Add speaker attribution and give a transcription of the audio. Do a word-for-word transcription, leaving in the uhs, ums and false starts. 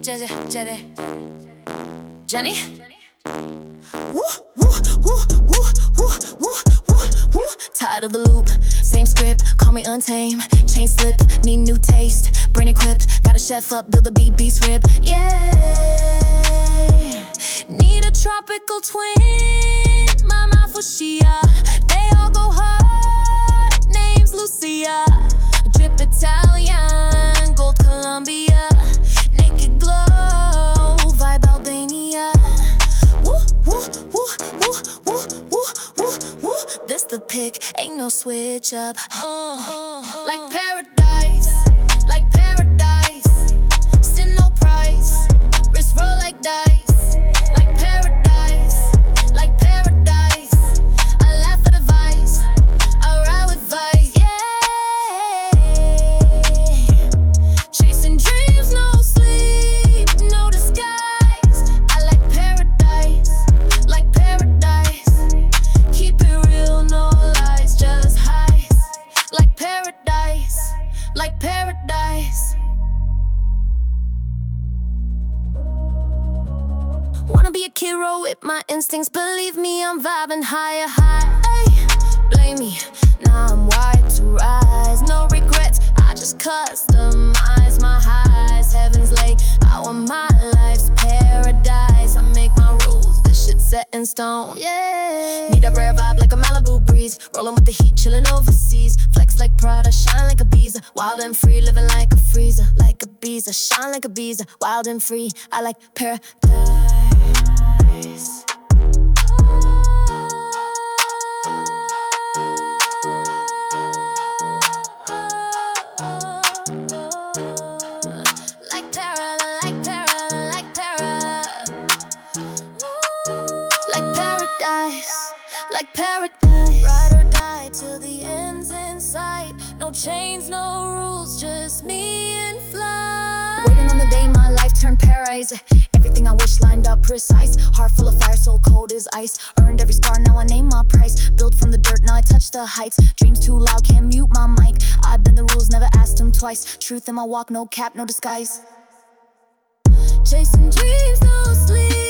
Speaker 1: Jenny, Jenny, Jenny.
Speaker 2: Woo, woo, woo, woo, woo, woo, woo, woo. Tired of the loop, same script, call me untamed. Chain slip, need new taste. Brain equipped, got a chef up, build a beat, beast rib. Yeah, need a tropical twin. My mouth was Shia, they all go hard. Name's Lucia, drip Italian, gold Colombia, naked glow, vibe Albania. Woo, woo, woo, woo, woo, woo, woo, woo. This the pick, ain't no switch up. Uh, uh, uh. Like paradise, like paradise. Still no price, wrist roll like dice. Like paradise, like paradise. I laugh at advice, I ride with vice. Yeah, chasing dreams, no sleep, no disguise. I like paradise, like paradise. Keep it real, no lies, just highs. Like paradise, like paradise. Wanna be a hero with my instincts. Believe me, I'm vibing higher, high. Ay, blame me, now I'm wired to rise. No regrets, I just customize my highs. Heaven's lake, I want my life's paradise. I make my rules, this shit set in stone. Yeah, need a rare vibe like a Malibu breeze. Rolling with the heat, chilling overseas. Flex like Prada, shine like a Ibiza. Wild and free, living like a freezer. Like a Ibiza, shine like a Ibiza. Wild and free, I like paradise. Like para, like para, like para. Like paradise, like paradise. Ride or die till the end's in sight. No chains, no rules, just me and fly. Waiting on the day my life turned paradise. Everything I wish lined up precise. Heart full of fire, soul cold as ice. Earned every star, now I name my price. Built from the dirt, now I touch the heights. Dreams too loud, can't mute my mic. I bend the rules, never asked them twice. Truth in my walk, no cap, no disguise. Chasing dreams, no sleep.